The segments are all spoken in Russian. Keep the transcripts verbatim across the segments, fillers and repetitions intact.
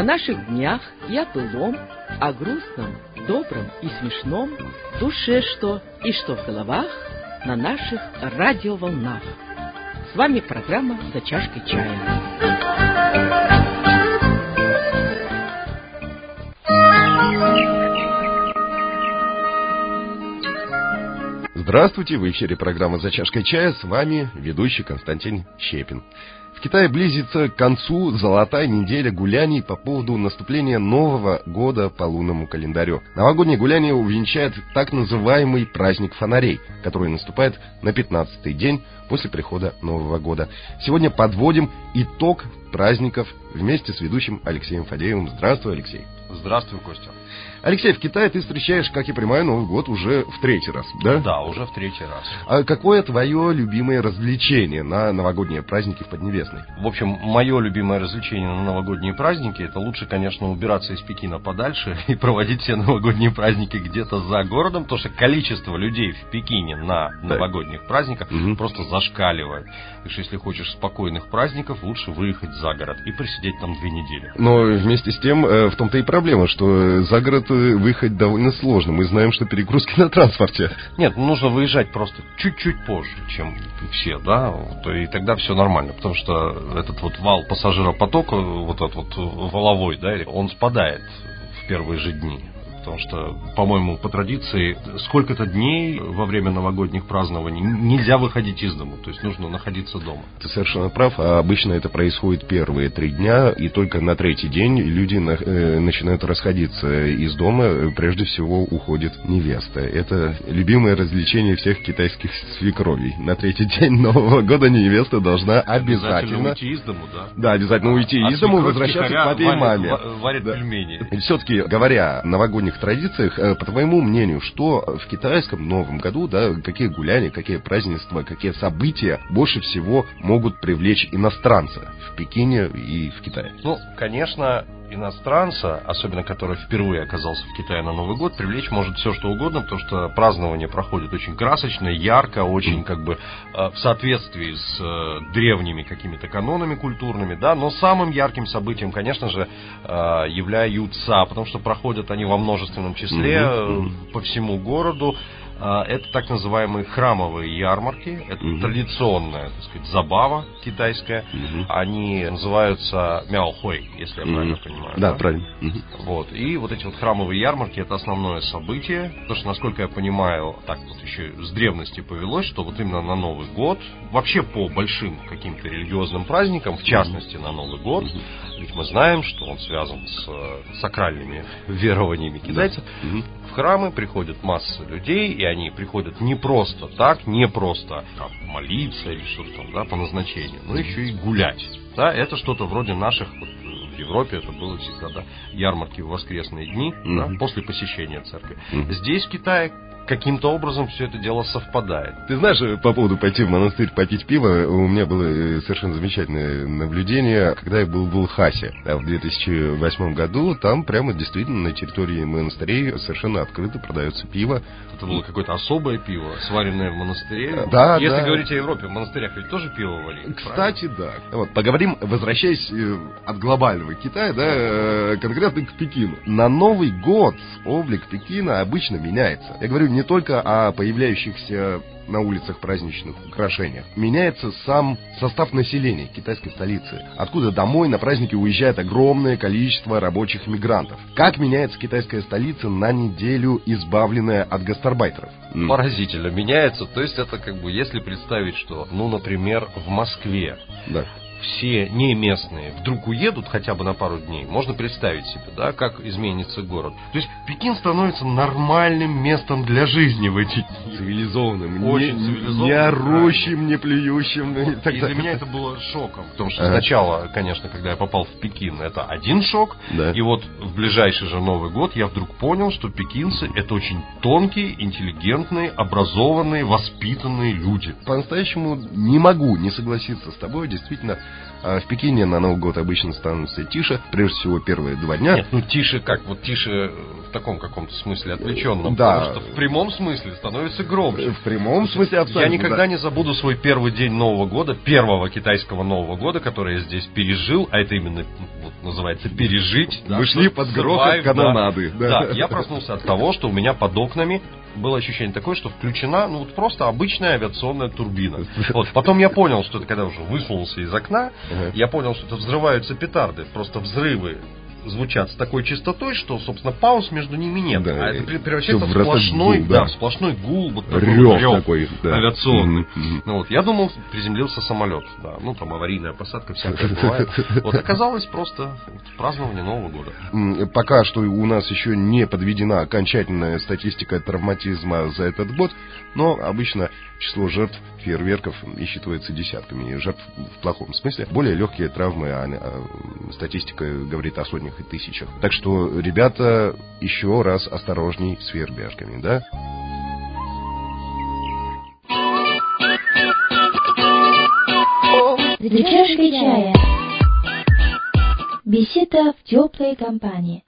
О наших днях и о былом, о грустном, добром и смешном, душе что и что в головах на наших радиоволнах. С вами программа «За чашкой чая». Здравствуйте, в эфире программа «За чашкой чая», с вами ведущий Константин Щепин. В Китае близится к концу золотая неделя гуляний по поводу наступления Нового года по лунному календарю. Новогоднее гуляние увенчает так называемый праздник фонарей, который наступает на пятнадцатый день после прихода Нового года. Сегодня подводим итог праздников вместе с ведущим Алексеем Фадеевым. Здравствуй, Алексей. Здравствуй, Костя. Алексей, в Китае ты встречаешь, как я понимаю, Новый год уже в третий раз, да? Да, уже в третий раз. А какое твое любимое развлечение на новогодние праздники в Поднебесной? В общем, мое любимое развлечение на новогодние праздники — это лучше, конечно, убираться из Пекина подальше и проводить все новогодние праздники где-то за городом, потому что количество людей в Пекине на так. новогодних праздниках угу. просто зашкаливает. Так что, если хочешь спокойных праздников, лучше выехать за город и просидеть там две недели. Но вместе с тем, в том-то и проблема, что за город выехать довольно сложно. Мы знаем, что перегрузки на транспорте. Нет, нужно выезжать просто чуть-чуть позже, чем все, да, и тогда все нормально, потому что этот вот вал пассажиропотока, вот этот вот валовой, да, он спадает в первые же дни. Потому что, по-моему, по традиции, сколько-то дней во время новогодних празднований нельзя выходить из дома, то есть нужно находиться дома. Ты совершенно прав, а обычно это происходит первые три дня, и только на третий день люди на, э, начинают расходиться из дома, прежде всего уходит невеста. Это любимое развлечение всех китайских свекровей. На третий день Нового года невеста должна обязательно... Обязательно уйти из дому, да? Да, обязательно уйти а из дома и возвращаться к папе и маме. Варят да. пельмени. Все-таки, говоря о новогодних традициях, по твоему мнению, что в китайском Новом году, да, какие гуляния, какие празднества, какие события больше всего могут привлечь иностранца в Пекине и в Китае? Ну, конечно, иностранца, особенно который впервые оказался в Китае на Новый год, привлечь может все что угодно, потому что празднование проходит очень красочно, ярко, очень как бы в соответствии с древними какими-то канонами культурными, да, но самым ярким событием, конечно же, являются, потому что проходят они во множественном числе mm-hmm. по всему городу. Это так называемые храмовые ярмарки. Это uh-huh. традиционная, так сказать, забава китайская. Uh-huh. Они называются мяохуэй, если я uh-huh. правильно понимаю. Да, да? правильно. Uh-huh. Вот. И вот эти вот храмовые ярмарки — это основное событие. Потому что, насколько я понимаю, так вот еще с древности повелось, что вот именно на Новый год, вообще по большим каким-то религиозным праздникам, в частности на Новый год, uh-huh. ведь мы знаем, что он связан с сакральными верованиями китайцев, uh-huh. в храмы приходит масса людей, и они приходят не просто так, не просто там, молиться или что-то там, да, по назначению, но еще и гулять. Да, это что-то вроде наших, вот, в Европе это было всегда, да, ярмарки в воскресные дни, mm-hmm. да, после посещения церкви. Mm-hmm. Здесь, в Китае, каким-то образом все это дело совпадает. Ты знаешь, по поводу пойти в монастырь попить пиво, у меня было совершенно замечательное наблюдение, когда я был в Лхасе в две тысячи восьмом году. Там прямо действительно на территории монастырей совершенно открыто продается пиво. Это было какое-то особое пиво, сваренное в монастыре. Да, Если да. говорить о Европе, в монастырях ведь тоже пиво варили. Кстати, правильно? Да. Вот, поговорим, возвращаясь от глобального Китая, да, конкретно к Пекину. На Новый год облик Пекина обычно меняется. Я говорю не только о появляющихся на улицах праздничных украшениях. Меняется сам состав населения китайской столицы, откуда домой на праздники уезжает огромное количество рабочих мигрантов. Как меняется китайская столица на неделю, избавленная от гастарбайтеров? Поразительно меняется. То есть это как бы, если представить, что, ну, например, в Москве да. все не местные вдруг уедут хотя бы на пару дней, можно представить себе, да, как изменится город. То есть Пекин становится нормальным местом для жизни в эти дни. Цивилизованным. Очень не, цивилизованным. Не орущим, не плюющим. Вот. И, так и далее. для меня это было шоком. Потому что ага. сначала, конечно, когда я попал в Пекин, это один шок. Да. И вот в ближайший же Новый год я вдруг понял, что пекинцы — это очень тонкие, интеллигентные, образованные, воспитанные люди. По-настоящему не могу не согласиться с тобой. Действительно, А в Пекине на Новый год обычно становится тише, прежде всего первые два дня. Нет, ну тише как? Вот тише в таком каком-то смысле отвлеченном. Да. Потому что в прямом смысле становится громче. В прямом смысле абсолютно. Я никогда да. не забуду свой первый день Нового года, первого китайского Нового года, который я здесь пережил, а это именно вот, называется пережить. Вы шли под грохот канонады. Да. Да. да, я проснулся от того, что у меня под окнами было ощущение такое, что включена, ну, вот просто обычная авиационная турбина. Вот. Потом я понял, что это когда уже высунулся из окна, uh-huh. я понял, что это взрываются петарды, просто взрывы звучат с такой частотой, что, собственно, пауз между ними нет. Да, а это превращается в сплошной, гул, да. Да, в сплошной гул, вот такой, рев рев такой, да. авиационный. Mm-hmm. Ну, вот, я думал, приземлился самолет, да, ну, там аварийная посадка, всякое бывает. Вот оказалось просто празднование Нового года. Пока что у нас еще не подведена окончательная статистика травматизма за этот год, но обычно число жертв фейерверков исчитывается десятками, жертв в плохом смысле. Более легкие травмы, а, а статистика говорит о сотнях и тысячах. Так что, ребята, еще раз осторожней с фейерверками, да? За чашкой чая. Беседа в теплой компании.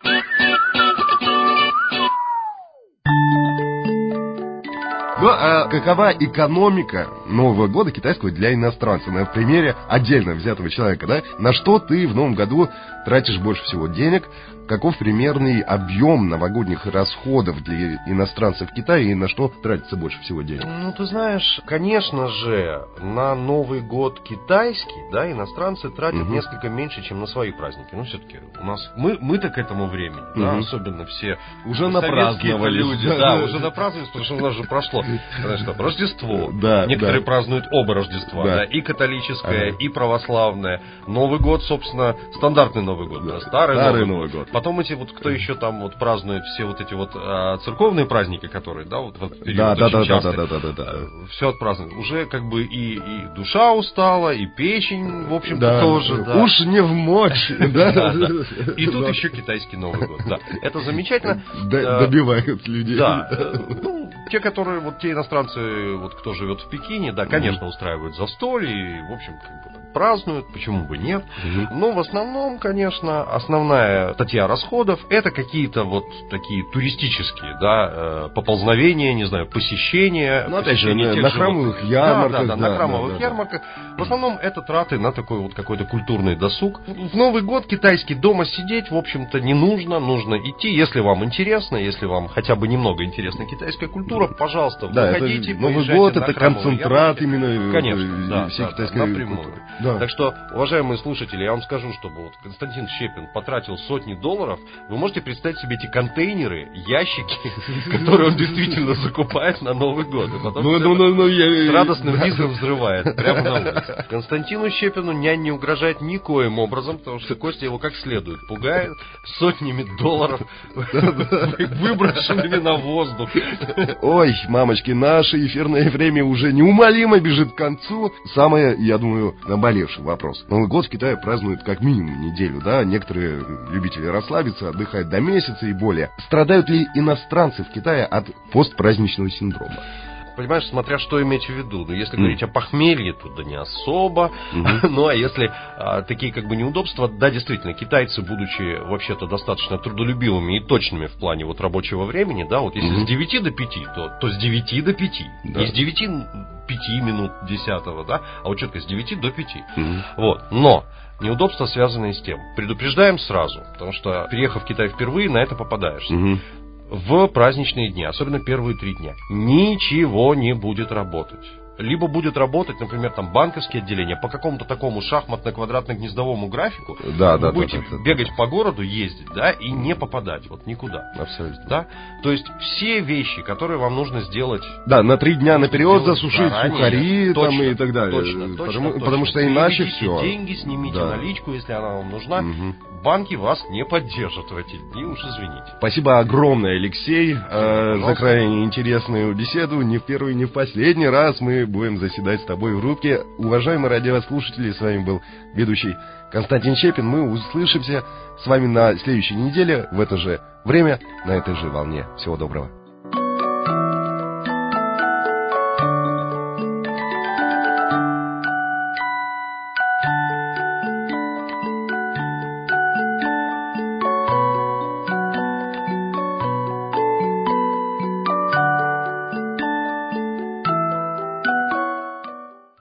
Ну, а какова экономика Нового года китайского для иностранца? На примере отдельно взятого человека, да? На что ты в Новом году тратишь больше всего денег? Каков примерный объем новогодних расходов для иностранцев в Китае и на что тратится больше всего денег? Ну, ты знаешь, конечно же, на Новый год китайский, да, иностранцы тратят угу. несколько меньше, чем на свои праздники. Ну, все-таки у нас, мы, мы-то к этому времени, угу. да, особенно все уже напраздновались. Люди, да, да, уже напраздновались, потому что у нас же прошло, знаешь, там, Рождество. Да, некоторые да. празднуют оба Рождества, да. Да, и католическое, ага. и православное. Новый год, собственно, стандартный Новый год, да, старый, старый Новый, Новый год. Потом эти вот, кто еще там вот празднует все вот эти вот а, церковные праздники, которые, да, вот в этот период да, очень да, часто, да, да, да, да, да. все отпразднуют. Уже как бы и, и душа устала, и печень, в общем-то, да. тоже, да. Уж не в мочь, да. И тут еще китайский Новый год, да. Это замечательно. Добивают людей. Да. Ну, те, которые, вот те иностранцы, вот кто живет в Пекине, да, конечно, устраивают застолье, и, в общем, как бы празднуют, почему бы нет. Но в основном, конечно, основная статья расходов это какие-то вот такие туристические, да, поползновения, не знаю, посещения. Ну, опять же, на храмовых ярмарках. Да, да, да, на храмовых ярмарках. В основном это траты на такой вот какой-то культурный досуг. В Новый год китайский дома сидеть, в общем-то, не нужно. Нужно идти, если вам интересно, если вам хотя бы немного интересна китайская культура, пожалуйста, да, выходите, это, Новый год это концентрат ярмарки. Именно конечно, да, всей да, китайской да, напрямую. Да. Так что, уважаемые слушатели, я вам скажу, чтобы вот Константин Щепин потратил сотни долларов, вы можете представить себе эти контейнеры, ящики, которые он действительно закупает на Новый год. И потом ну, ну, ну, ну, я... с радостным визгом взрывает прямо на улице. Константину Щепину нянь не угрожает никоим образом, потому что Костя его как следует пугает сотнями долларов, выброшенными на воздух. Ой, мамочки, наше эфирное время уже неумолимо бежит к концу. Самое, я думаю, наболевший вопрос. Новый год в Китае празднуют как минимум неделю, да? Некоторые любители расслабиться, отдыхают до месяца и более. Страдают ли иностранцы в Китае от постпраздничного синдрома? Понимаешь, смотря что иметь в виду. Ну, если mm. говорить о похмелье, то да не особо. Mm-hmm. Ну, а если а, такие как бы неудобства, да, действительно, китайцы, будучи вообще-то достаточно трудолюбивыми и точными в плане вот рабочего времени, да, вот если mm-hmm. с девяти до пяти, то, то с девяти до пяти. Да. Не с девяти пяти минут десятого, да, а вот четко с девяти до пяти. Mm-hmm. Вот. Но неудобства, связанные с тем. Предупреждаем сразу, потому что, приехав в Китай впервые, на это попадаешься. Mm-hmm. В праздничные дни, особенно первые три дня, ничего не будет работать. Либо будет работать, например, там банковские отделения по какому-то такому шахматно-квадратно-гнездовому графику. Да, вы да, будете да, да, бегать да. по городу, ездить, да, и не попадать вот никуда. Абсолютно. Да? То есть все вещи, которые вам нужно сделать. Да, на три дня наперед засушить заранее, сухари точно, там и так далее. Точно, точно, потому, точно. потому что иначе Переведите все. деньги, снимите да. наличку, если она вам нужна. Угу. Банки вас не поддержат в эти дни, уж извините. Спасибо огромное, Алексей, э, за крайне интересную беседу. Не в первый, не в последний раз мы будем заседать с тобой в рубке. Уважаемые радиослушатели, с вами был ведущий Константин Щепин. Мы услышимся с вами на следующей неделе в это же время, на этой же волне. Всего доброго.